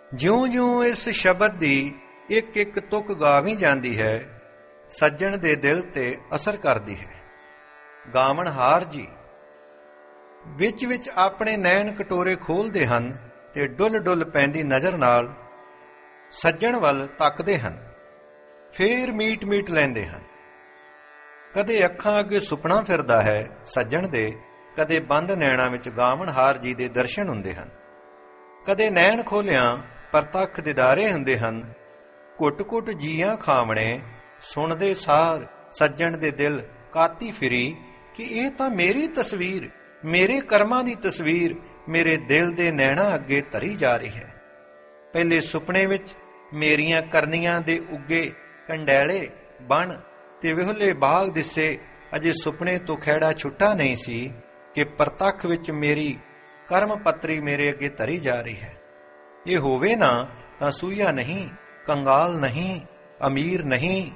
ਜਿਉਂ-ਜਿਉਂ ਇਸ ਸ਼ਬਦ ਦੀ ਇੱਕ ਇੱਕ ਤੁਕ ਗਾਵੀ ਜਾਂਦੀ ਹੈ, ਸੱਜਣ ਦੇ ਦਿਲ ਤੇ ਅਸਰ ਕਰਦੀ ਹੈ। ਗਾਵਣਹਾਰ ਜੀ ਵਿੱਚ ਆਪਣੇ ਨੈਣ ਕਟੋਰੇ ਖੋਲ੍ਹਦੇ ਹਨ ਤੇ ਡੁੱਲ ਪੈਂਦੀ ਨਜ਼ਰ ਨਾਲ ਸੱਜਣ ਵੱਲ ਤੱਕਦੇ ਹਨ, ਫੇਰ ਮੀਟ ਲੈਂਦੇ ਹਨ। ਕਦੇ ਅੱਖਾਂ ਅੱਗੇ ਸੁਪਨਾ ਫਿਰਦਾ ਹੈ ਸੱਜਣ ਦੇ, ਕਦੇ ਬੰਦ ਨੈਣਾਂ ਵਿੱਚ ਗਾਵਣਹਾਰ ਜੀ ਦੇ ਦਰਸ਼ਨ ਹੁੰਦੇ ਹਨ। ਕਦੇ ਨੈਣ ਖੋਲਿਆਂ ਪ੍ਰਤੱਖ ਦਿਦਾਰੇ ਹੁੰਦੇ ਹਨ। ਘੁੱਟ ਜੀਆਂ ਖਾਵਣੇ ਸੁਣਦੇ ਸਾਰ ਸੱਜਣ ਦੇ ਦਿਲ ਕਾਤੀ ਫਿਰੀ ਕਿ ਇਹ ਤਾਂ ਮੇਰੀ ਤਸਵੀਰ, ਮੇਰੇ ਕਰਮਾਂ ਦੀ ਤਸਵੀਰ ਮੇਰੇ ਦਿਲ ਦੇ ਨੈਣਾਂ ਅੱਗੇ ਧਰੀ ਜਾ ਰਹੀ ਹੈ। ਪਹਿਲੇ ਸੁਪਨੇ ਵਿੱਚ ਮੇਰੀਆਂ ਕਰਨੀਆਂ ਦੇ ਉੱਗੇ ਕੰਡੈਲੇ ਬਣ ਤੇ ਵਿਹਲੇ ਬਾਗ ਦਿਸੇ। ਅਜੇ ਸੁਪਨੇ ਤੋਂ ਖਹਿੜਾ ਛੁੱਟਾ ਨਹੀਂ ਸੀ ਕਿ ਪ੍ਰਤੱਖ ਵਿੱਚ ਮੇਰੀ ਕਰਮ ਪੱਤਰੀ ਮੇਰੇ ਅੱਗੇ ਧਰੀ ਜਾ ਰਹੀ ਹੈ। ਇਹ ਹੋਵੇ ਨਾ ਤਾਂ ਸੂਈਆ ਨਹੀਂ, ਕੰਗਾਲ ਨਹੀਂ, ਅਮੀਰ ਨਹੀਂ,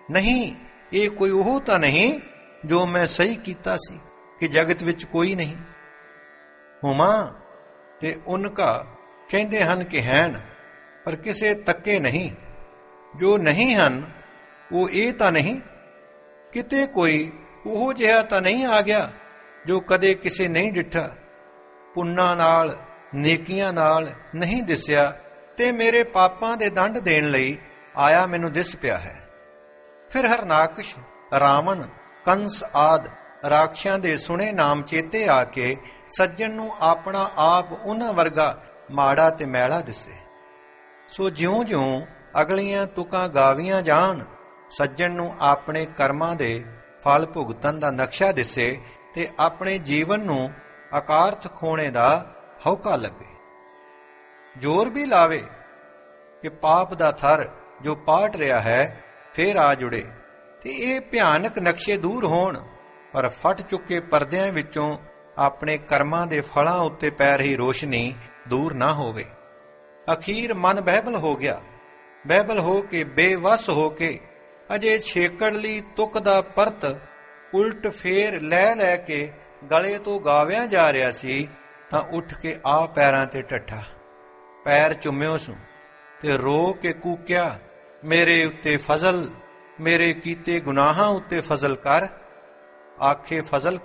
ਇਹ ਕੋਈ ਉਹ ਤਾਂ ਨਹੀਂ ਜੋ ਮੈਂ ਸਹੀ ਕੀਤਾ ਸੀ ਕਿ ਜਗਤ ਵਿੱਚ ਕੋਈ ਨਹੀਂ। ਹੁਮਾ ਤੇ ਉਨਕਾ ਕਹਿੰਦੇ ਹਨ ਕਿ ਹੈਨ, ਪਰ ਕਿਸੇ ਤੱਕੇ ਨਹੀਂ। ਜੋ ਨਹੀਂ ਹਨ ਉਹ ਇਹ ਤਾਂ ਨਹੀਂ, ਕਿਤੇ ਕੋਈ ਉਹ ਜਿਹਾ ਤਾਂ ਨਹੀਂ ਆ ਗਿਆ ਜੋ ਕਦੇ ਕਿਸੇ ਨਹੀਂ ਡਿੱਠਾ। ਪੁੰਨਾਂ ਨਾਲ ਨੇਕੀਆਂ ਨਾਲ ਨਹੀਂ ਦਿਸਿਆ ਤੇ ਮੇਰੇ ਪਾਪਾਂ ਦੇ ਦੰਡ ਦੇਣ ਲਈ ਆਇਆ ਮੈਨੂੰ ਦਿਸ ਪਿਆ ਹੈ। ਫਿਰ ਹਰਨਾਕਸ਼, ਰਾਵਣ, ਕੰਸ ਆਦਿ ਰਾਖਸ਼ਾਂ ਦੇ ਸੁਣੇ ਨਾਮ ਚੇਤੇ ਆ ਕੇ ਸੱਜਣ ਨੂੰ ਆਪਣਾ ਆਪ ਉਹਨਾਂ ਵਰਗਾ ਮਾੜਾ ਤੇ ਮੈਲਾ ਦਿਸੇ। ਸੋ ਜਿਉਂ-ਜਿਉਂ ਅਗਲੀਆਂ ਤੁਕਾਂ ਗਾਵੀਆਂ ਜਾਣ, ਸੱਜਣ ਨੂੰ ਆਪਣੇ ਕਰਮਾਂ ਦੇ ਫਲ ਭੁਗਤਣ ਦਾ ਨਕਸ਼ਾ ਦਿਸੇ ਤੇ ਆਪਣੇ ਜੀਵਨ ਨੂੰ ਅਕਾਰਥ ਖੋਣੇ ਦਾ ਹਉਕਾ ਲੱਗੇ। ਜ਼ੋਰ ਵੀ ਲਾਵੇ ਕਿ ਪਾਪ ਦਾ ਥਰ ਜੋ ਪਾਟ ਰਿਹਾ ਹੈ ਫੇਰ ਆ ਜੁੜੇ ਤੇ ਇਹ ਭਿਆਨਕ ਨਕਸ਼ੇ ਦੂਰ ਹੋਣ, ਪਰ ਫਟ ਚੁੱਕੇ ਪਰਦਿਆਂ ਵਿੱਚੋਂ ਆਪਣੇ ਕਰਮਾਂ ਦੇ ਫਲਾਂ ਉੱਤੇ ਪੈ ਰਹੀ ਰੋਸ਼ਨੀ ਦੂਰ ਨਾ ਹੋਵੇ। ਅਖੀਰ ਮਨ ਬਹਿਬਲ ਹੋ ਗਿਆ। ਬਹਿਬਲ ਹੋ ਕੇ, ਬੇਵੱਸ ਹੋ ਕੇ ਅਜੇ ਛੇਕੜਲੀ ਤੁਕ ਦਾ ਪਰਤ ਉਲਟ ਫੇਰ ਲੈ ਕੇ ਗਲੇ ਤੋਂ ਗਾਵਿਆਂ ਜਾ ਰਿਹਾ ਸੀ ਤਾਂ ਉੱਠ ਕੇ ਆ ਪੈਰਾਂ ਤੇ ਟੱਠਾ, ਪੈਰ ਚੁੰਮਿਓ ਸੂ ਤੇ ਰੋ ਕੇ ਕੂਕਿਆ, ਮੇਰੇ ਉੱਤੇ ਫਜ਼ਲ, ਮੇਰੇ ਕੀਤੇ ਗੁਨਾਹਾਂ ਉੱਤੇ ਫਜ਼ਲ ਕਰ। ਆਖੇ ਫਜ਼ਲ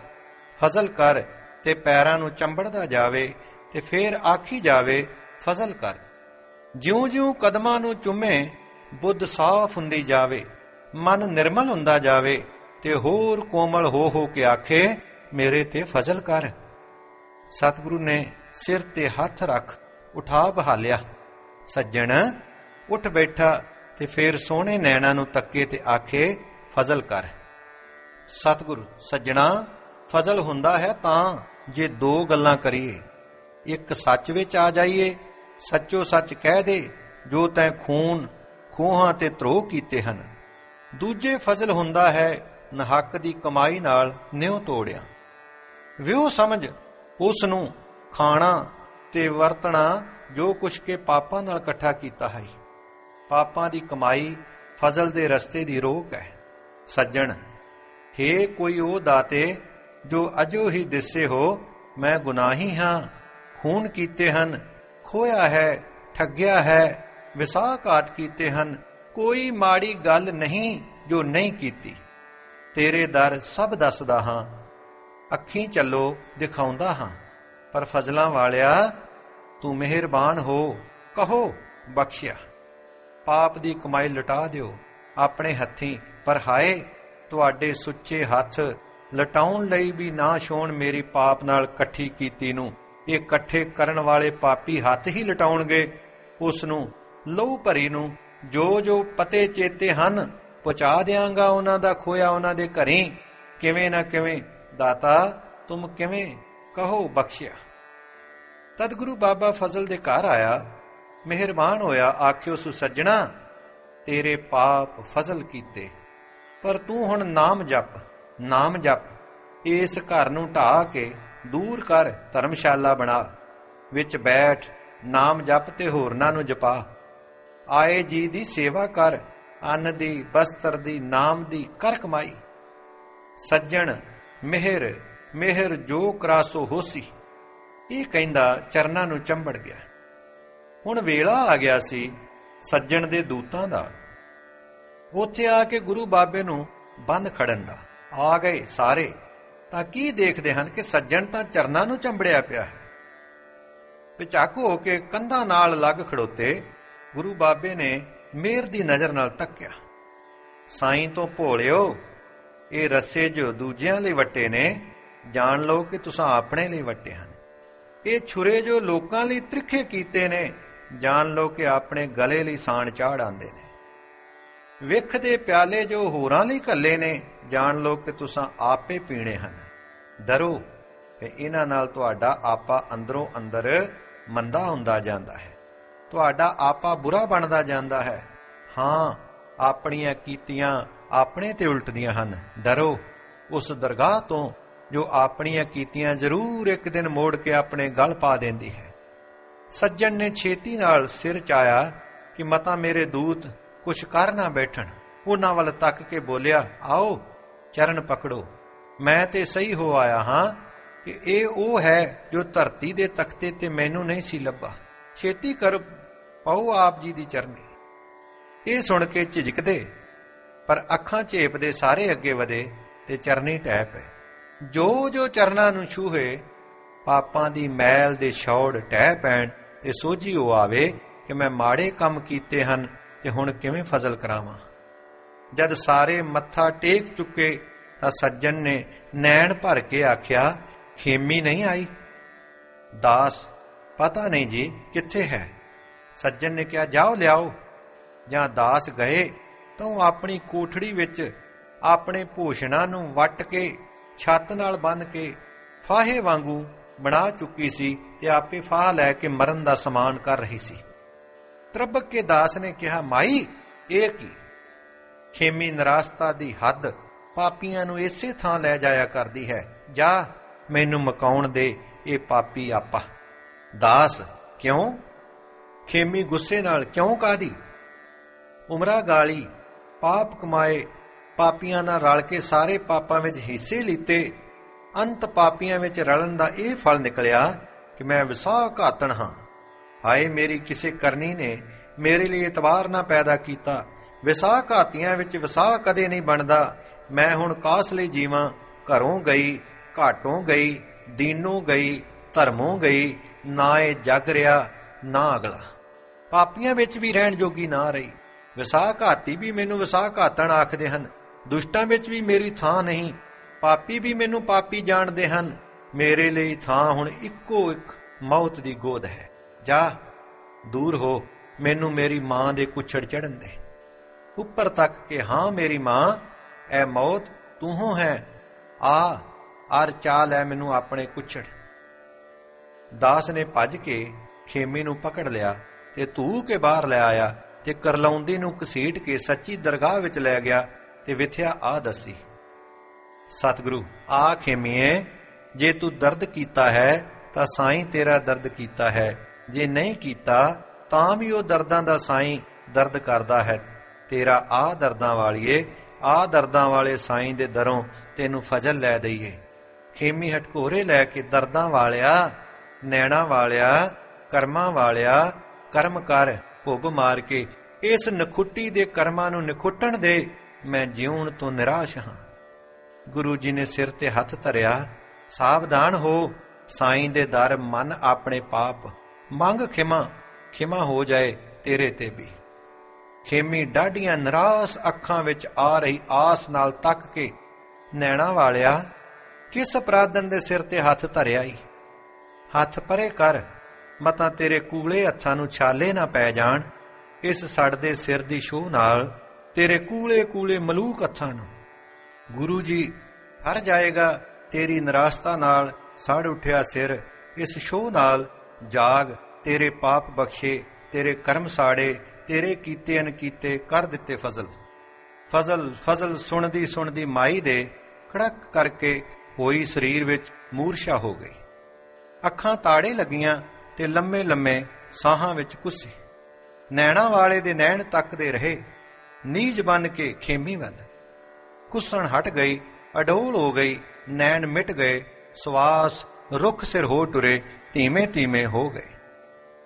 ਕਰ ਤੇ ਪੈਰਾਂ ਨੂੰ ਚੰਬੜਦਾ ਜਾਵੇ ਤੇ ਫੇਰ ਆਖੀ ਜਾਵੇ ਫਜ਼ਲ ਕਰ। ਜਿਉਂ-ਜਿਉਂ ਕਦਮਾਂ ਨੂੰ ਚੁੰਮੇ ਬੁੱਧ ਸਾਫ਼ ਹੁੰਦੀ ਜਾਵੇ, ਮਨ ਨਿਰਮਲ ਹੁੰਦਾ ਜਾਵੇ ਤੇ ਹੋਰ ਕੋਮਲ ਹੋ ਕੇ ਆਖੇ, ਮੇਰੇ ਤੇ ਫਜ਼ਲ ਕਰ। ਸਤਿਗੁਰੂ ਨੇ ਸਿਰ ਤੇ ਹੱਥ ਰੱਖ ਉਠਾ ਬਹਾਲਿਆ। ਸੱਜਣ ਉੱਠ ਬੈਠਾ ਤੇ ਫੇਰ ਸੋਹਣੇ ਨੈਣਾਂ ਨੂੰ ਤੱਕੇ ਤੇ ਆਖੇ, ਫਜ਼ਲ ਕਰ। ਸਤਿਗੁਰੂ, ਸੱਜਣਾ ਫਜ਼ਲ ਹੁੰਦਾ ਹੈ ਤਾਂ ਜੇ ਦੋ ਗੱਲਾਂ ਕਰੀਏ। ਇੱਕ ਸੱਚ ਵਿੱਚ ਆ ਜਾਈਏ, ਸੱਚੋ ਸੱਚ ਕਹਿ ਦੇ ਜੋ ਤੈਂ ਖੂਨ ਖੂਹਾਂ ਤੇ ਧਰੋਹ ਕੀਤੇ ਹਨ। ਦੂਜੇ ਫਜ਼ਲ ਹੁੰਦਾ ਹੈ ਨਹੱਕ ਦੀ ਕਮਾਈ ਨਾਲ ਨਿਉ ਤੋੜਿਆ। ਵਿਉ ਸਮਝ ਉਸ ਨੂੰ ਖਾਣਾ ਤੇ ਵਰਤਣਾ ਜੋ ਕੁਛ ਕੇ ਪਾਪਾਂ ਨਾਲ ਇਕੱਠਾ ਕੀਤਾ ਹੈ। ਪਾਪਾਂ ਦੀ ਕਮਾਈ ਫਜ਼ਲ ਦੇ ਰਸਤੇ ਦੀ ਰੋਕ ਹੈ। ਸੱਜਣ, ਹੇ ਕੋਈ ਉਹ ਦਾਤੇ ਜੋ ਅਜੋ ਹੀ ਦਿਸੇ ਹੋ, ਮੈਂ ਗੁਨਾਹੀ ਹਾਂ, ਖੂਨ ਕੀਤੇ ਹਨ, ਖੋਇਆ ਹੈ, ਠੱਗਿਆ ਹੈ, ਵਿਸਾਖਾਤ ਕੀਤੇ ਹਨ, ਕੋਈ ਮਾੜੀ ਗੱਲ ਨਹੀਂ ਜੋ ਨਹੀਂ ਕੀਤੀ। ਤੇਰੇ ਦਰ ਸਭ ਦੱਸਦਾ ਹਾਂ, ਅੱਖੀਂ ਚੱਲੋ ਦਿਖਾਉਂਦਾ ਹਾਂ, ਪਰ ਫਜ਼ਲਾਂ ਵਾਲਿਆ ਤੂੰ ਮਿਹਰਬਾਨ ਹੋ, ਕਹੋ ਬਖਸ਼ਿਆ। ਪਾਪ ਦੀ ਕਮਾਈ ਲੁਟਾ ਦਿਓ ਆਪਣੇ ਹੱਥੀਂ, ਪਰ ਹਾਏ ਤੁਹਾਡੇ ਸੁੱਚੇ ਹੱਥ ਲਟਾਉਣ ਲਈ ਵੀ ਨਾ ਛੋਣ ਮੇਰੀ ਪਾਪ ਨਾਲ ਇਕੱਠੀ ਕੀਤੀ ਨੂੰ। ਇਹ ਇਕੱਠੇ ਕਰਨ ਵਾਲੇ ਪਾਪੀ ਹੱਥ ਹੀ ਲਟਾਉਣਗੇ ਉਸ ਨੂੰ, ਲਹੂ ਭਰੀ ਨੂੰ। ਜੋ ਪਤੇ ਚੇਤੇ ਹਨ ਪਹੁੰਚਾ ਦਿਆਂਗਾ ਉਹਨਾਂ ਦਾ ਖੋਇਆ ਉਹਨਾਂ ਦੇ ਘਰੀਂ। ਕਿਵੇਂ ਨਾ ਕਿਵੇਂ ਦਾਤਾ ਤੁਮ ਕਿਵੇਂ, ਕਹੋ ਬਖਸ਼ਿਆ। ਤਦ ਗੁਰੂ ਬਾਬਾ ਫਜ਼ਲ ਦੇ ਘਰ ਆਇਆ, ਮਿਹਰਬਾਨ ਹੋਇਆ, ਆਖਿਓ ਸੁ ਸੱਜਣਾ ਤੇਰੇ ਪਾਪ ਫਜ਼ਲ ਕੀਤੇ, ਪਰ ਤੂੰ ਹੁਣ ਨਾਮ ਜਪ। ਇਸ ਘਰ ਨੂੰ ਢਾਹ ਕੇ ਦੂਰ ਕਰ, ਧਰਮਸ਼ਾਲਾ ਬਣਾ, ਵਿੱਚ ਬੈਠ, ਨਾਮ ਜਪ ਤੇ ਹੋਰਨਾਂ ਨੂੰ ਜਪਾ। ਆਏ ਜੀ ਦੀ ਸੇਵਾ ਕਰ, ਅੰਨ ਦੀ, ਬਸਤਰ ਦੀ, ਨਾਮ ਦੀ ਕਰ ਕਮਾਈ। ਸੱਜਣ ਮਿਹਰ ਜੋ ਕਰਾਸੋ ਹੋਸੀ। ਇਹ ਕਹਿੰਦਾ ਚਰਨਾਂ ਨੂੰ ਚੰਬੜ ਗਿਆ। ਹੁਣ ਵੇਲਾ ਆ ਗਿਆ ਸੀ ਸੱਜਣ ਦੇ ਦੂਤਾਂ ਦਾ। ਉੱਥੇ ਆ ਕੇ ਗੁਰੂ ਬਾਬੇ ਨੂੰ ਬੰਨ ਖੜਨ ਦਾ। ਆ ਗਏ ਸਾਰੇ ਤਾਂ ਕੀ ਦੇਖਦੇ ਹਨ ਕਿ ਸੱਜਣ ਤਾਂ ਚਰਨਾਂ ਨੂੰ ਚੰਬੜਿਆ ਪਿਆ ਹੈ। ਵਿਚਾਕ ਹੋ ਕੇ ਕੰਧਾਂ ਨਾਲ ਲੱਗ ਖੜੋਤੇ ਗੁਰੂ ਬਾਬੇ ਨੇ ਮਿਹਰ ਦੀ ਨਜ਼ਰ ਨਾਲ ਤੱਕਿਆ। ਸਾਈਂ ਤੋਂ ਭੋਲਿਓ, ਇਹ ਰੱਸੇ ਜੋ ਦੂਜਿਆਂ ਲਈ ਵੱਟੇ ਨੇ, ਜਾਣ ਲਓ ਕਿ ਤੁਸਾਂ ਆਪਣੇ ਲਈ ਵੱਟੇ ਹਨ। ਇਹ ਛੁਰੇ ਜੋ ਲੋਕਾਂ ਲਈ ਤ੍ਰਿਖੇ ਕੀਤੇ ਨੇ, ਜਾਣ ਲਓ ਕਿ ਆਪਣੇ ਗਲੇ ਲਈ ਸਾਣ ਚਾੜ ਆਂਦੇ ਨੇ। ਵਿਖ ਦੇ ਪਿਆਲੇ ਜੋ ਹੋਰਾਂ ਲਈ ਘੱਲੇ ਨੇ, ਜਾਣ ਲਓ ਕਿ ਤੁਸਾਂ ਆਪੇ ਪੀਣੇ ਹਨ। ਡਰੋ ਕਿ ਇਹਨਾਂ ਨਾਲ ਤੁਹਾਡਾ ਆਪਾ ਅੰਦਰੋਂ ਅੰਦਰ ਮੰਦਾ ਹੁੰਦਾ ਜਾਂਦਾ ਹੈ, ਤੁਹਾਡਾ ਆਪਾ ਬੁਰਾ ਬਣਦਾ ਜਾਂਦਾ ਹੈ। ਹਾਂ, ਆਪਣੀਆਂ ਕੀਤੀਆਂ ਆਪਣੇ ਤੇ ਉਲਟਦੀਆਂ ਹਨ। ਡਰੋ ਉਸ ਦਰਗਾਹ ਤੋਂ ਜੋ ਆਪਣੀਆਂ ਕੀਤੀਆਂ ਜ਼ਰੂਰ ਇੱਕ ਦਿਨ ਮੋੜ ਕੇ ਆਪਣੇ ਗਲ ਪਾ ਦਿੰਦੀ ਹੈ। ਸੱਜਣ ਨੇ ਛੇਤੀ ਨਾਲ ਸਿਰ ਚਾਇਆ ਕਿ ਮਤਾ ਮੇਰੇ ਦੂਤ ਕੁਛ ਕਰ ਨਾ ਬੈਠਣ। ਉਹਨਾਂ ਵੱਲ ਤੱਕ ਕੇ ਬੋਲਿਆ, ਆਓ ਚਰਨ ਪਕੜੋ। ਮੈਂ ਤੇ ਸਹੀ ਹੋ ਆਇਆ ਹਾਂ ਕਿ ਇਹ ਉਹ ਹੈ ਜੋ ਧਰਤੀ ਦੇ ਤਖਤੇ ਤੇ ਮੈਨੂੰ ਨਹੀਂ ਸੀ ਲੱਭਾ। ਛੇਤੀ ਕਰ ਪਾਓ ਆਪ ਜੀ ਦੀ ਚਰਨੀ। ਇਹ ਸੁਣ ਕੇ ਝਿਜਕਦੇ ਪਰ ਅੱਖਾਂ ਝੇਪਦੇ ਸਾਰੇ ਅੱਗੇ ਵਧੇ ਤੇ ਚਰਨੀ ਟਹਿ ਪਏ। ਜੋ ਜੋ ਚਰਨਾਂ ਨੂੰ ਛੂਹੇ, ਪਾਪਾਂ ਦੀ ਮੈਲ ਦੇ ਛੌੜ ਟਹਿ ਪੈਣ ਤੇ ਸੋਝੀ ਹੋ ਆਵੇ ਕਿ ਮੈਂ ਮਾੜੇ ਕੰਮ ਕੀਤੇ ਹਨ ਤੇ ਹੁਣ ਕਿਵੇਂ ਫਜ਼ਲ ਕਰਾਵਾਂ। ਜਦ ਸਾਰੇ ਮੱਥਾ ਟੇਕ ਚੁੱਕੇ ਤਾਂ ਸੱਜਣ ਨੇ ਨੈਣ ਭਰ ਕੇ ਆਖਿਆ, ਖੇਮੀ ਨਹੀਂ ਆਈ? ਦਾਸ, ਪਤਾ ਨਹੀਂ ਜੀ ਕਿੱਥੇ ਹੈ। ਸੱਜਣ ਨੇ ਕਿਹਾ, ਜਾਓ ਲਿਆਓ। ਜਾਂ ਦਾਸ ਗਏ ਤਾਂ ਉਹ ਆਪਣੀ ਕੋਠੜੀ ਵਿੱਚ ਆਪਣੇ ਭੂਸ਼ਣਾਂ ਨੂੰ ਵੱਟ ਕੇ ਛੱਤ ਨਾਲ ਬੰਨ੍ਹ ਕੇ ਫਾਹੇ ਵਾਂਗੂ ਬਣਾ ਚੁੱਕੀ ਸੀ ਤੇ ਆਪੇ ਫਾਹ ਲੈ ਕੇ ਮਰਨ ਦਾ ਸਮਾਨ ਕਰ ਰਹੀ ਸੀ। ਤਰਬਕ ਕੇ ਦਾਸ ਨੇ ਕਿਹਾ, ਮਾਈ ਇਹ ਕੀ? ਖੇਮੀ ਨਿਰਾਸਤਾ ਦੀ ਹੱਦ ਪਾਪੀਆਂ ਨੂੰ ਇਸੇ ਥਾਂ ਲੈ ਜਾਇਆ ਕਰਦੀ ਹੈ। ਜਾ ਮੈਨੂੰ ਮਕਾਉਣ ਦੇ ਇਹ ਪਾਪੀ ਆਪਾ। ਦਾਸ, ਕਿਉਂ? ਖੇਮੀ ਗੁੱਸੇ ਨਾਲ, ਕਿਉਂ ਕਾਦੀ? ਉਮਰਾ ਗਾਲੀ, ਪਾਪ ਕਮਾਏ, ਪਾਪੀਆਂ ਨਾਲ ਰਲ ਕੇ ਸਾਰੇ ਪਾਪਾਂ ਵਿੱਚ ਹਿੱਸੇ ਲਿੱਤੇ, ਅੰਤ ਪਾਪੀਆਂ ਵਿੱਚ ਰਲਣ ਦਾ ਇਹ ਫਲ ਨਿਕਲਿਆ ਕਿ ਮੈਂ ਵਿਸਾਹ ਘਾਤਣ ਹਾਂ। ਹਾਏ, ਮੇਰੀ ਕਿਸੇ ਕਰਨੀ ਨੇ ਮੇਰੇ ਲਈ ਇਤਬਾਰ ਨਾ ਪੈਦਾ ਕੀਤਾ। ਵਿਸਾਹ ਘਾਤੀਆਂ ਵਿੱਚ ਵਿਸਾਹ ਕਦੇ ਨਹੀਂ ਬਣਦਾ। ਮੈਂ ਹੁਣ ਕਾਸ ਲਈ ਜੀਵਾਂ? ਘਰੋਂ ਗਈ, ਘਾਟੋਂ ਗਈ, ਦੀਨੋਂ ਗਈ, ਧਰਮੋਂ ਗਈ, ਨਾ ਇਹ ਜਗ ਰਿਹਾ ਨਾ ਅਗਲਾ। ਪਾਪੀਆਂ ਵਿੱਚ ਵੀ ਰਹਿਣ ਜੋਗੀ ਨਾ ਰਹੀ। ਵਿਸਾਹ ਘਾਤੀ ਵੀ ਮੈਨੂੰ ਵਿਸਾਹ ਘਾਤਣ ਆਖਦੇ ਹਨ। ਦੁਸ਼ਟਾਂ ਵਿੱਚ ਵੀ ਮੇਰੀ ਥਾਂ ਨਹੀਂ। ਪਾਪੀ ਵੀ ਮੈਨੂੰ ਪਾਪੀ ਜਾਣਦੇ ਹਨ। ਮੇਰੇ ਲਈ ਥਾਂ ਹੁਣ ਇੱਕੋ ਇੱਕ ਮੌਤ ਦੀ ਗੋਦ ਹੈ। ਜਾ ਦੂਰ ਹੋ, ਮੈਨੂੰ ਮੇਰੀ ਮਾਂ ਦੇ ਕੁੱਛੜ ਚੜ੍ਹਨ ਦੇ। ਉੱਪਰ ਤੱਕ ਕਿ ਹਾਂ ਮੇਰੀ ਮਾਂ, ਐ ਮੌਤ ਤੂੰ ਹੈ। ਆ ਅਰ ਚਾ ਲੈ ਮੈਨੂੰ ਆਪਣੇ ਕੁੱਛੜ। ਦਾਸ ਨੇ ਭੱਜ ਕੇ ਖੇਮੀ ਨੂੰ ਪਕੜ ਲਿਆ ਤੇ ਧੂ ਕੇ ਬਾਹਰ ਲੈ ਆਇਆ ਤੇ ਕਰਲਾਉਂਦੀ ਨੂੰ ਘਸੀਟ ਕੇ ਸੱਚੀ ਦਰਗਾਹ ਵਿੱਚ ਲੈ ਗਿਆ ਤੇ ਵਿਥਿਆ ਆ ਦੱਸੀ। ਸਤਿਗੁਰੂ, ਆ ਖੇਮੀਏ, ਜੇ ਤੂੰ ਦਰਦ ਕੀਤਾ ਹੈ ਤਾਂ ਸਾਈਂ ਤੇਰਾ ਦਰਦ ਕੀਤਾ ਹੈ। ਜੇ ਨਹੀਂ ਕੀਤਾ ਤਾਂ ਵੀ ਉਹ ਦਰਦਾਂ ਦਾ ਸਾਈਂ ਦਰਦ ਕਰਦਾ ਹੈ। ਤੇਰਾ ਆ ਦਰਦਾਂ ਵਾਲੀਏ, ਆ ਦਰਦਾਂ ਵਾਲੇ ਸਾਈਂ ਦੇ ਦਰੋਂ ਤੈਨੂੰ ਫਜ਼ਲ ਲੈ ਦਈਏ। ਖੇਮੀ ਹਟਕੋਰੇ ਲੈ ਕੇ, ਦਰਦਾਂ ਵਾਲਿਆ, ਨੈਣਾ ਵਾਲਿਆ, ਕਰਮਾਂ ਵਾਲਿਆ, ਕਰਮ ਕਰ, ਭੁੱਬ ਮਾਰ ਕੇ ਇਸ ਨਖੁੱਟੀ ਦੇ ਕਰਮਾਂ ਨੂੰ ਨਿਖੁੱਟਣ ਦੇ। ਮੈਂ ਜਿਉਣ ਤੋਂ ਨਿਰਾਸ਼ ਹਾਂ। ਗੁਰੂ ਜੀ ਨੇ ਸਿਰ ਤੇ ਹੱਥ ਧਰਿਆ। ਸਾਵਧਾਨ ਹੋ, ਸਾਈਂ ਦੇ ਦਰ ਮਨ ਆਪਣੇ ਪਾਪ ਮੰਗ, ਖਿਮਾ ਖਿਮਾ ਹੋ ਜਾਏ ਤੇਰੇ ਤੇ ਵੀ। ਖੇਮੀ ਡਾਢੀਆਂ ਨਿਰਾਸ਼ ਅੱਖਾਂ ਵਿੱਚ ਆ ਰਹੀ ਆਸ ਨਾਲ ਤੱਕ ਕੇ, ਨੈਣਾ ਵਾਲਿਆ, ਕਿਸ ਅਪਰਾਧਨ ਦੇ ਸਿਰ ਤੇ ਹੱਥ ਧਰਿਆ ਈ? ਹੱਥ ਪਰੇ ਕਰ, ਮਤਾਂ ਤੇਰੇ ਕੂਲੇ ਹੱਥਾਂ ਨੂੰ ਛਾਲੇ ਨਾ ਪੈ ਜਾਣ। ਇਸ ਸੜਦੇ ਸਿਰ ਦੀ ਛੋਹ ਨਾਲ ਤੇਰੇ ਕੂਲੇ ਕੂਲੇ ਮਲੂਕ ਹੱਥਾਂ ਨੂੰ। ਗੁਰੂ ਜੀ ਹਰ ਜਾਏਗਾ ਤੇਰੀ ਨਿਰਾਸ਼ਤਾ ਨਾਲ ਸੜ ਉੱਠਿਆ ਸਿਰ। ਇਸ ਛੋਹ ਨਾਲ ਜਾਗ, ਤੇਰੇ ਪਾਪ ਬਖਸ਼ੇ, ਤੇਰੇ ਕਰਮ ਸਾੜੇ, ਤੇਰੇ ਕੀਤੇ ਅਣਕੀਤੇ ਕਰ ਦਿੱਤੇ ਫਜ਼ਲ। ਫਜ਼ਲ ਫਜ਼ਲ ਸੁਣਦੀ ਸੁਣਦੀ ਮਾਈ ਦੇ ਖੜਕ ਕਰਕੇ ਹੋਈ ਸਰੀਰ ਵਿੱਚ ਮੂਰਛਾ ਹੋ ਗਈ। ਅੱਖਾਂ ਤਾੜੇ ਲੱਗੀਆਂ ਤੇ ਲੰਮੇ ਲੰਮੇ ਸਾਹਾਂ ਵਿੱਚ ਕੁੱਸੀ। ਨੈਣਾ ਵਾਲੇ ਦੇ ਨੈਣ ਤੱਕਦੇ ਰਹੇ, ਨੀਝ ਬਨ ਕੇ ਖੇਮੀ ਵੱਲ। ਕੁੱਸਣ ਹਟ ਗਈ, ਅਡੋਲ ਹੋ ਗਈ, ਨੈਣ ਮਿਟ ਗਏ, ਸਵਾਸ ਰੁੱਖ ਸਿਰ ਹੋ ਟੁਰੇ, ਧੀਮੇ ਧੀਮੇ ਹੋ ਗਏ।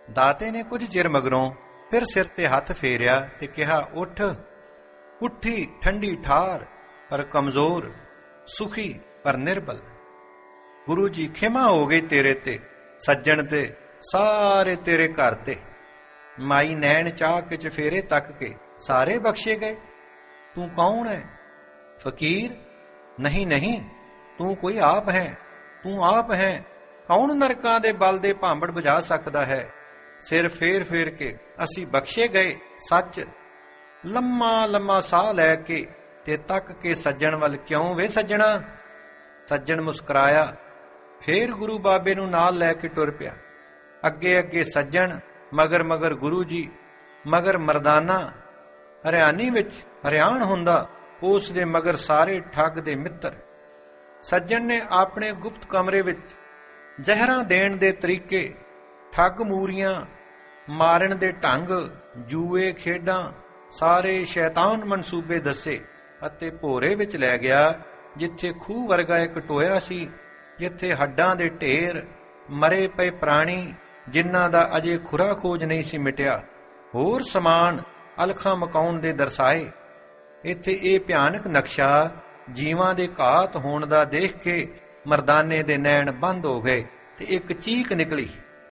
ਦਾਤੇ ਨੇ ਕੁਝ ਚਿਰ ਮਗਰੋਂ ਫਿਰ ਸਿਰ ਤੇ ਹੱਥ ਫੇਰਿਆ ਤੇ ਕਿਹਾ, ਉੱਠ। ਉੱਠੀ ਠੰਡੀ ਠਾਰ ਪਰ ਕਮਜ਼ੋਰ, ਸੁਖੀ ਪਰ ਨਿਰਬਲ। ਗੁਰੂ ਜੀ ਖਿਮਾ ਹੋ ਗਈ ਤੇਰੇ ਤੇ, ਸੱਜਣ ਤੇ, ਸਾਰੇ ਤੇਰੇ ਘਰ ਤੇ। ਮਾਈ ਨੈਣ ਚਾਹ ਕੇ ਚਫੇਰੇ ਤੱਕ ਕੇ ਸਾਰੇ ਬਖਸ਼ੇ ਗਏ। ਤੂੰ ਕੌਣ ਹੈ? ਫਕੀਰ? ਨਹੀਂ ਨਹੀਂ, ਤੂੰ ਕੋਈ ਆਪ ਹੈ, ਤੂੰ ਆਪ ਹੈ। ਕੌਣ ਨਰਕਾਂ ਦੇ ਬਲ ਦੇ ਭਾਂਬੜ ਬੁਝਾ ਸਕਦਾ ਹੈ? ਸਿਰ ਫੇਰ ਫੇਰ ਕੇ ਅਸੀਂ ਬਖਸ਼ੇ ਗਏ ਸੱਚ। ਲੰਮਾ ਲੰਮਾ ਸਾਹ ਲੈ ਕੇ ਤੇ ਤੱਕ ਕੇ ਸੱਜਣ ਵੱਲ, ਕਿਉਂ ਵੇ ਸੱਜਣਾ? ਸੱਜਣ ਮੁਸਕਰਾਇਆ, ਫੇਰ ਗੁਰੂ ਬਾਬੇ ਨੂੰ ਨਾਲ ਲੈ ਕੇ ਟੁਰ ਪਿਆ। ਅੱਗੇ ਅੱਗੇ ਸੱਜਣ, ਮਗਰ ਮਗਰ ਗੁਰੂ ਜੀ, ਮਗਰ ਮਰਦਾਨਾ। ਹਰਿਆਣੀ ਵਿੱਚ ਹਰਿਆਣ ਹੁੰਦਾ, ਉਸ ਦੇ ਮਗਰ ਸਾਰੇ ਠੱਗ ਦੇ ਮਿੱਤਰ। ਸੱਜਣ ਨੇ ਆਪਣੇ ਗੁਪਤ ਕਮਰੇ ਵਿੱਚ ਜ਼ਹਿਰਾਂ ਦੇਣ ਦੇ ਤਰੀਕੇ, ਠੱਗ ਮੂਰੀਆਂ ਮਾਰਨ ਦੇ ਢੰਗ, ਜੂਏ ਖੇਡਾਂ, ਸਾਰੇ ਸ਼ੈਤਾਨ ਮਨਸੂਬੇ ਦੱਸੇ ਅਤੇ ਭੋਰੇ ਵਿੱਚ ਲੈ ਗਿਆ, ਜਿੱਥੇ ਖੂਹ ਵਰਗਾ ਇੱਕ ਟੋਇਆ ਸੀ, ਜਿੱਥੇ ਹੱਡਾਂ ਦੇ ਢੇਰ, ਮਰੇ ਪਏ ਪ੍ਰਾਣੀ ਜਿਨ੍ਹਾਂ ਦਾ ਅਜੇ ਖੁਰਾ ਖੋਜ ਨਹੀਂ ਸੀ ਮਿਟਿਆ, ਹੋਰ ਸਮਾਨ ਅਲਖਾਂ ਮਕਾਉਣ ਦੇ ਦਰਸਾਏ। ਇੱਥੇ ਇਹ ਭਿਆਨਕ ਨਕਸ਼ਾ ਜੀਵਾਂ ਦੇ ਘਾਤ ਹੋਣ ਦਾ ਦੇਖ ਕੇ ਮਰਦਾਨੇ ਦੇ ਨੈਣ ਬੰਦ ਹੋ ਗਏ ਤੇ ਇੱਕ ਚੀਕ ਨਿਕਲੀ,